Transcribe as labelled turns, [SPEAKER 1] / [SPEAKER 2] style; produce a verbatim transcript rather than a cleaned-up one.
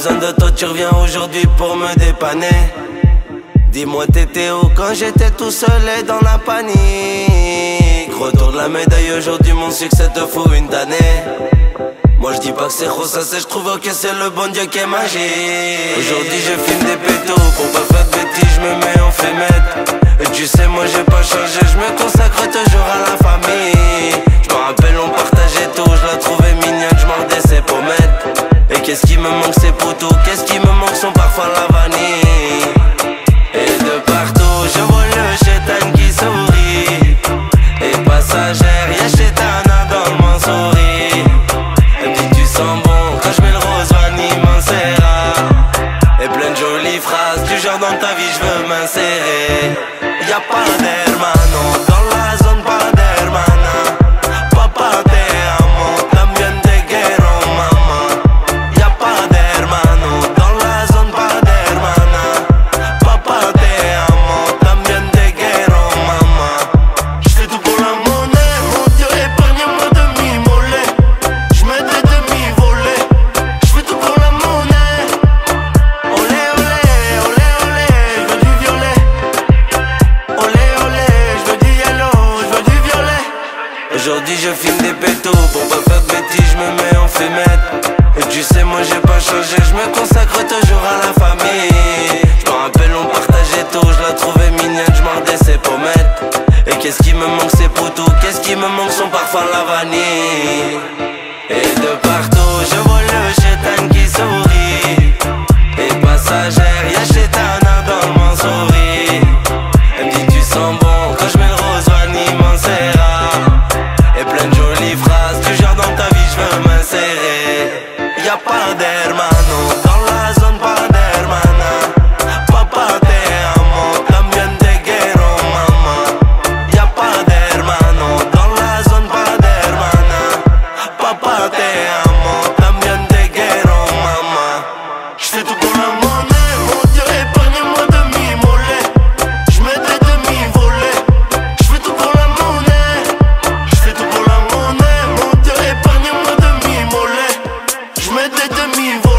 [SPEAKER 1] besoin de toi, tu reviens aujourd'hui pour me dépanner. Dis-moi t'étais où quand j'étais tout seul et dans la panique. Retour de la médaille, aujourd'hui mon succès te fout une tannée. Moi je dis pas que c'est trop ça, c'est je trouve que c'est le bon Dieu qui est magique. Aujourd'hui je filme des pétos, pour pas faire de bêtises je me mets en fémette. Et tu sais moi j'ai pas changé, je me consacre toujours à la famille. Je me rappelle on partageait tout, je la trouvais mignonne, je mordais ses pommettes. Et qu'est-ce qui me manque c'est poteaux, qu'est-ce qui me manque son parfum la vanille. Et de partout je vois le chétan qui sourit. Et passagère, y'a chétana dans le Mansouri. Elle me dit tu sens bon quand je mets le rose vanille Mancera. Et plein de jolies phrases du genre dans ta vie je veux m'insérer. Y'a pas d'hermano dans la zone, pas d'hermana. Papa te amo, también te quiero mama. Y'a pas d'hermano dans la zone, pas d'hermana. Papa te amo, también te quiero mama. J'fais tout pour la monnaie, mon Dieu épargne-moi de m'immoler. J'mets des demi-volets, j'fais tout pour la monnaie. Olé olé, olé olé, j'veux du violet. Olé olé, j'veux du yellow, j'veux du violet. Aujourd'hui je filme des pétos, pour pas faire de bêtises je me mets en fémette. Et tu sais moi j'ai pas changé, je me consacre toujours à la famille. Je me rappelle on partageait tout, je la trouvais mignonne, je mordais ses pommettes. Et qu'est-ce qui me manque c'est poteaux, qu'est-ce qui me manque son parfum la vanille. Et de partout je vois le chétan qui sourit. Et passagère, y'a chétana dans le Mansouri. Elle me dit tu sens bon quand je mets le rose vanille Mancera. Et plein de jolies phrases du genre dans ta vie je veux m'insérer. Y'a pas d'hermano dans la zone, pas d'hermana. Papa te amo, también te quiero mama. Y'a pas d'hermano dans la zone, pas d'hermana. Papa te amo, también te quiero mama. J'fais tout pour la monnaie, mon Dieu épargne-moi de m'immoler. J'mets des demi-volets, j'fais tout pour la monnaie. J'fais tout pour la monnaie, mon Dieu épargne-moi de m'immoler. J'mets des demi-volets.